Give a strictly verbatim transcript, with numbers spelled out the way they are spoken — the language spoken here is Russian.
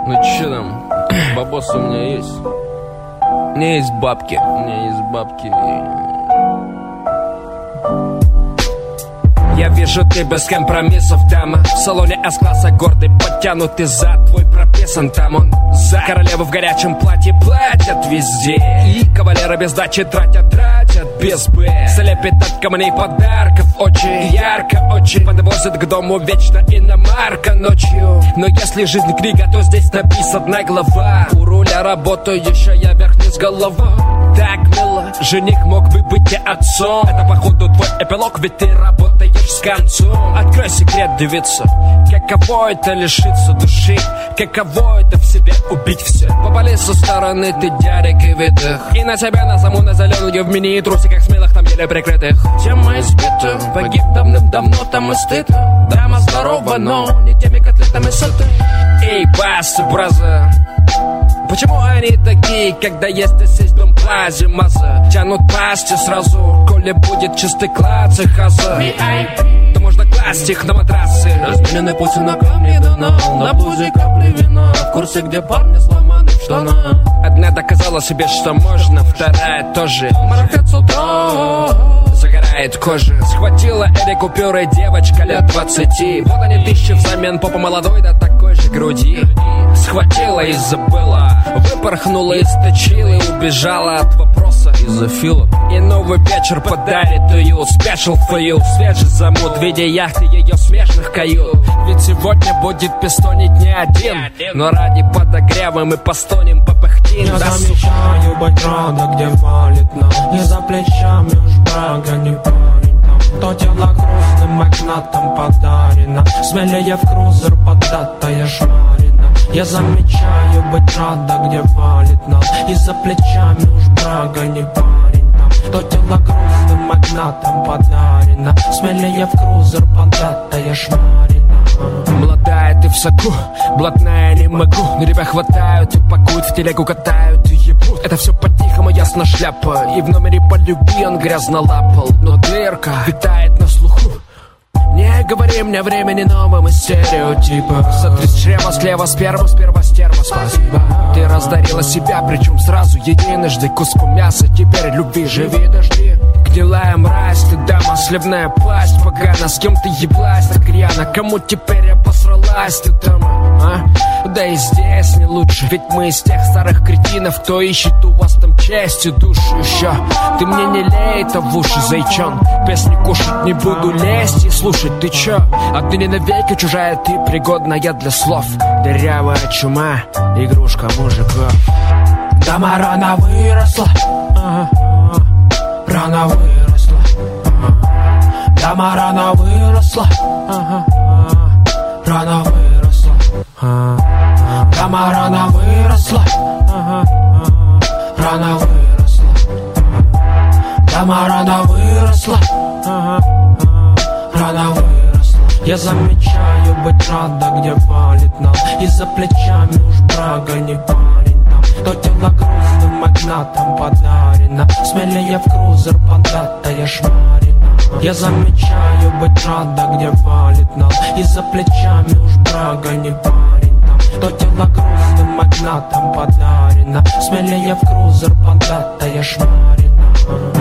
Ну чё там, бабос у меня есть. У меня есть бабки, у меня есть бабки. Я вижу, ты без компромиссов, дама. В салоне С-класса гордый, подтянутый зад. Твой прописан, там он за. Королевы в горячем платье платят везде. И кавалеры без дачи тратят, тратят без Б. Слепит от камней подарков очень ярко, очень. Подвозит к дому вечно иномарка ночью. Но если жизнь книга, то здесь написана глава. У руля работающая вверх-вниз голова. Так мило, жених мог бы быть и отцом. Это походу твой эпилог, ведь ты работаешь с концом. Открой секрет, девица. Каково это лишиться души? Каково это в себе убить все? Попали со стороны ты дядек и видах. И на тебя назову на зеленую в мини-трусиках смелых там еле прикрытых. Тема избита, погиб давным-давно, там и стыд. Дама здорова, но не теми котлетами сыты. Эй, бас, браза, почему они такие, когда есть здесь дом плази маза? Тянут пасти сразу, коли будет чистый класс и хаза. То можно класть их на матрасы. Размененный путь на камне донал. На пузе капли вина. В курсе, где парни сломаны в штанах. Одна доказала себе, что можно, вторая тоже. Маракет с утра загорает кожа. Схватила эти купюры девочка лет двадцати. Вот они тысячи взамен попа молодой до такой же груди. Схватила и забыла, выпорхнула из точилы и убежала от вопроса из-за фила. И новый вечер подарит уют, special for you. Свежий замут в виде яхты ее смежных кают. Ведь сегодня будет пистонить не один, но ради подогрева мы постонем, попыхтим. Я замечаю быть рада, где валит нам. Не за плечами уж брага, не парень там. То тело грустным магнатом подарено. Смелее в крузер поддатая шмарина. Я замечаю быть рада, где валит нам. И за плечами уж брага, не парень там. То тело грустным магнатом подарено. Смелее в крузер поддатая шмарина. Молодая ты в соку, блатная не могу. Но тебя хватают и пакуют, в телегу катают и ебут. Это все по-тихому, ясно шляпа. И в номере полюби он грязно лапал. Но дырка витает на слуху. Не говори мне времени новым из стереотипа. Сотри с чрева, слева сперва, сперва стерва, спасибо. Ты раздарила себя, причем сразу единожды куском мяса. Теперь любви живи, дожди. Гнилая мразь, ты дама, сливная пасть. Погано, с кем ты еблась так рьяно. Кому теперь обосралась ты там, а? Да и здесь не лучше. Ведь мы из тех старых кретинов, кто ищет у вас там честь и душу еще. Ты мне не лей это в уши, зайчон. Песни кушать не буду лезть и слушать, ты чё? А ты не навеки чужая, ты пригодная для слов. Дырявая чума, игрушка мужиков. Дама рано выросла, ага, рано выросла, ага. Дама рано выросла, ага, рано выросла, ага. Дама рано выросла, ага, рано выросла, ага. Дама рано выросла, ага, рано выросла. Я замечаю быть рада, где валит нам. И за плечами уж брага, не парень там. То тело грустным магнатом подарено. Смелее в крузер поддатая шмарина. Я замечаю быть рада, где валит нам. И за плечами уж брага, не парень там. То тело грустным магнатом подарено. Смелее в крузер поддатая шмарина.